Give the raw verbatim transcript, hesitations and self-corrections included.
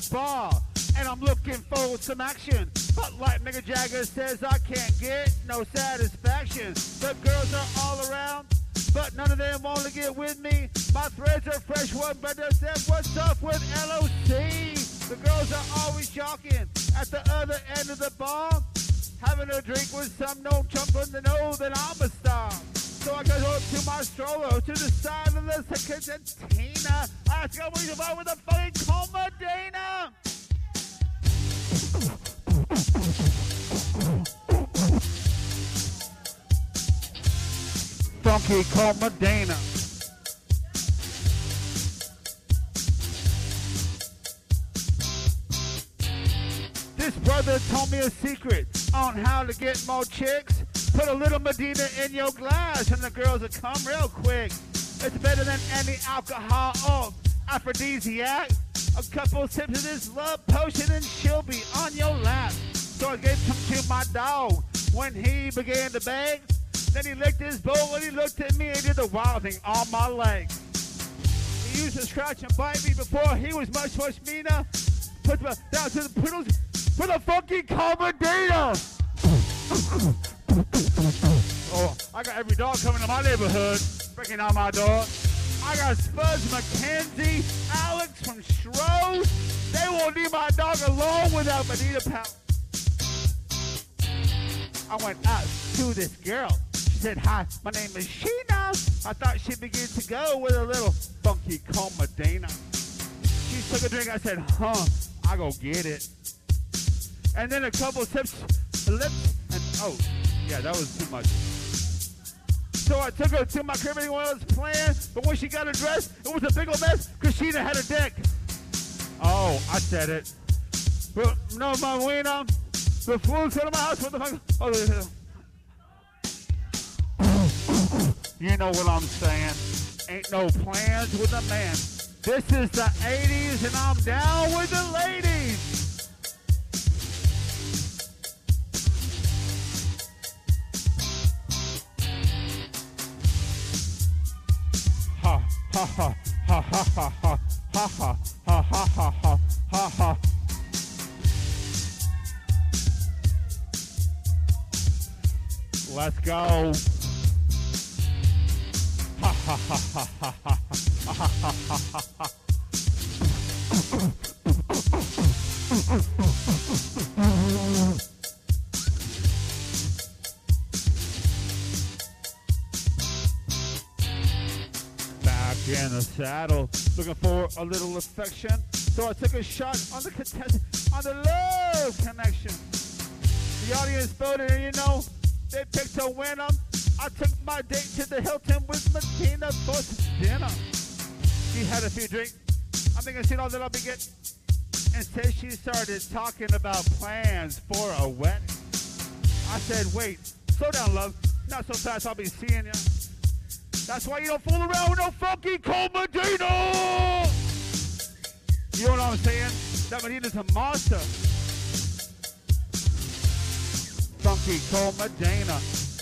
the bar, and I'm looking for some action. But like Mick Jagger says, I can't get no satisfaction. The girls are all around, but none of them want to get with me. My threads are fresh, one brother said, what's up with L O C? The girls are always shocking at the other end of the bar, having a drink with some no chump on the know that I'm a star. So I go up to my stroller, to the side of the cantina. I ask her, what are you about with a fucking Comadina? Funky Comadina. This brother told me a secret on how to get more chicks. Put a little Medina in your glass and the girls will come real quick. It's better than any alcohol or aphrodisiac. A couple sips of this love potion and she'll be on your lap. So I gave some to my dog when he began to beg. Then he licked his bowl and he looked at me and did the wild thing on my leg. He used to scratch and bite me before he was much, much meaner. Put me down to the poodles for the funky Comadina. Oh, I got every dog coming to my neighborhood, breaking down my door. I got Spuds, Mackenzie, Alex from Shrove. They won't leave my dog alone without Medina Power. I went out to this girl. She said, hi, my name is Sheena. I thought she'd begin to go with a little funky Comadina. She took a drink. I said, huh, I go get it. And then a couple sips, lips, and oh, yeah, that was too much. So I took her to my crib and I was playing, but when she got her dress, it was a big old mess because she didn't had a dick. Oh, I said it. But no, my wiener, the fool to my house, what the fuck? Oh, you know what I'm saying. Ain't no plans with a man. This is the eighties and I'm down with the ladies. Ha ha ha ha ha ha ha ha ha ha ha ha ha ha. Let's go. Ha ha ha ha ha ha ha ha ha ha. In the saddle, looking for a little affection. So I took a shot on the contest, on the love connection. The audience voted, and you know, they picked a winner. I took my date to the Hilton with Medina for dinner. She had a few drinks. I'm thinking she knows that I'll be getting. Instead, she started talking about plans for a wedding. I said, wait, slow down, love. Not so fast, I'll be seeing you. That's why you don't fool around with no funky Comadina. You know what I'm saying? That Medina's a monster. Funky Comadina.